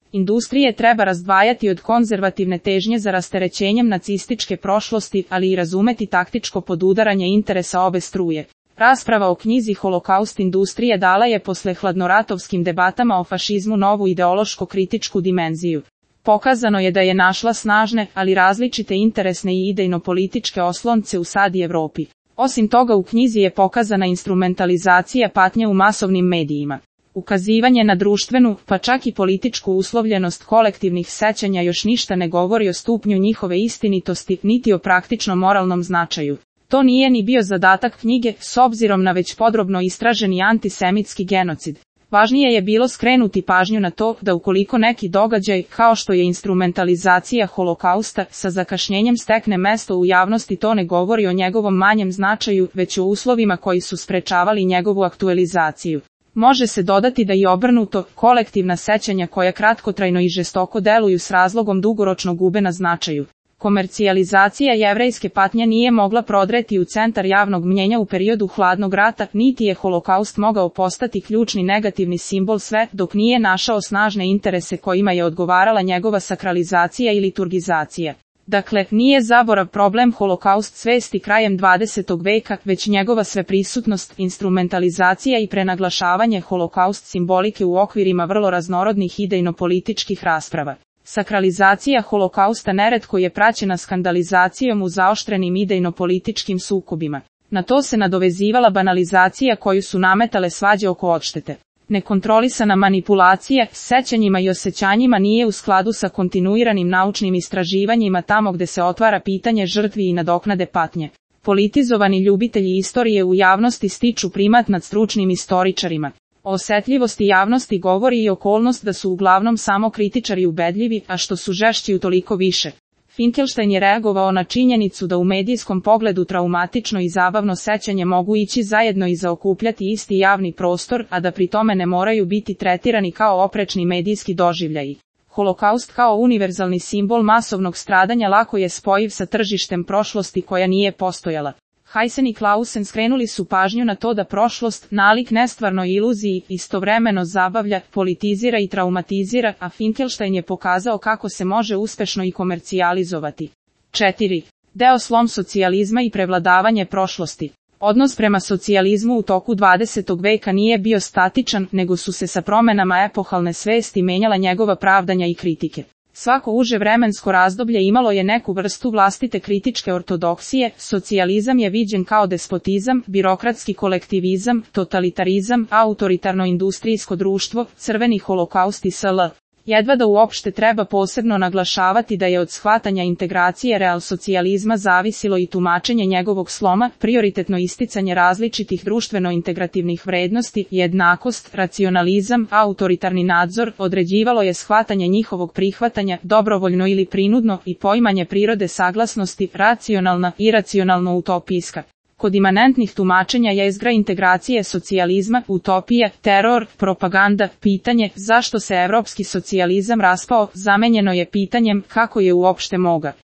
Industrije treba razdvajati od konzervativne težnje za rasterećenjem nacističke prošlosti, ali i razumeti taktičko podudaranje interesa obe struje. Rasprava o knjizi Holokaust industrije dala je posle hladnoratovskim debatama o fašizmu novu ideološko-kritičku dimenziju. Pokazano je da je našla snažne, ali različite interesne i idejno-političke oslonce u sad i Evropi. Osim toga u knjizi je pokazana instrumentalizacija patnje u masovnim medijima. Ukazivanje na društvenu, pa čak i političku uslovljenost kolektivnih sećanja još ništa ne govori o stupnju njihove istinitosti, niti o praktično moralnom značaju. To nije ni bio zadatak knjige, s obzirom na već podrobno istraženi antisemitski genocid. Važnije je bilo skrenuti pažnju na to da ukoliko neki događaj, kao što je instrumentalizacija Holokausta, sa zakašnjenjem stekne mesto u javnosti, to ne govori o njegovom manjem značaju, već o uslovima koji su sprečavali njegovu aktualizaciju. Može se dodati da i obrnuto, kolektivna sećanja koja kratkotrajno i žestoko deluju s razlogom dugoročno gube na značaju. Komercijalizacija jevrejske patnje nije mogla prodreti u centar javnog mnjenja u periodu hladnog rata, niti je Holokaust mogao postati ključni negativni simbol sve, dok nije našao snažne interese kojima je odgovarala njegova sakralizacija i liturgizacija. Dakle, nije zaborav problem Holokaust svesti krajem 20. veka, već njegova sveprisutnost, instrumentalizacija i prenaglašavanje Holokaust simbolike u okvirima vrlo raznorodnih idejno-političkih rasprava. Sakralizacija Holokausta neretko je praćena skandalizacijom u zaoštrenim idejno-političkim sukobima. Na to se nadovezivala banalizacija koju su nametale svađe oko odštete. Nekontrolisana manipulacija sećanjima i osjećanjima nije u skladu sa kontinuiranim naučnim istraživanjima tamo gde se otvara pitanje žrtvi i nadoknade patnje. Politizovani ljubitelji istorije u javnosti stiču primat nad stručnim istoričarima. O osetljivosti javnosti govori i okolnost da su uglavnom samo kritičari ubedljivi, a što su žešći utoliko više. Finkelstein je reagovao na činjenicu da u medijskom pogledu traumatično i zabavno sećanje mogu ići zajedno i zaokupljati isti javni prostor, a da pri tome ne moraju biti tretirani kao oprečni medijski doživljaji. Holokaust kao univerzalni simbol masovnog stradanja lako je spojiv sa tržištem prošlosti koja nije postojala. Hajsen i Clausen skrenuli su pažnju na to da prošlost, nalik nestvarnoj iluziji, istovremeno zabavlja, politizira i traumatizira, a Finkelstein je pokazao kako se može uspešno i komercijalizovati. 4. Deo slom socijalizma i prevladavanje prošlosti. Odnos prema socijalizmu u toku 20. veka nije bio statičan, nego su se sa promenama epohalne svesti menjala njegova pravdanja i kritike. Svako uže vremensko razdoblje imalo je neku vrstu vlastite kritičke ortodoksije, socijalizam je viđen kao despotizam, birokratski kolektivizam, totalitarizam, autoritarno-industrijsko društvo, crveni holokaust i sl. Jedva da uopšte treba posebno naglašavati da je od shvatanja integracije realsocijalizma zavisilo i tumačenje njegovog sloma, prioritetno isticanje različitih društveno-integrativnih vrednosti, jednakost, racionalizam, autoritarni nadzor, određivalo je shvatanje njihovog prihvatanja, dobrovoljno ili prinudno, i poimanje prirode saglasnosti, racionalna, iracionalno-utopijska. Kod imanentnih tumačenja jezgra integracije socijalizma, utopija, teror, propaganda, pitanje zašto se evropski socijalizam raspao, zamenjeno je pitanjem kako je uopšte moga.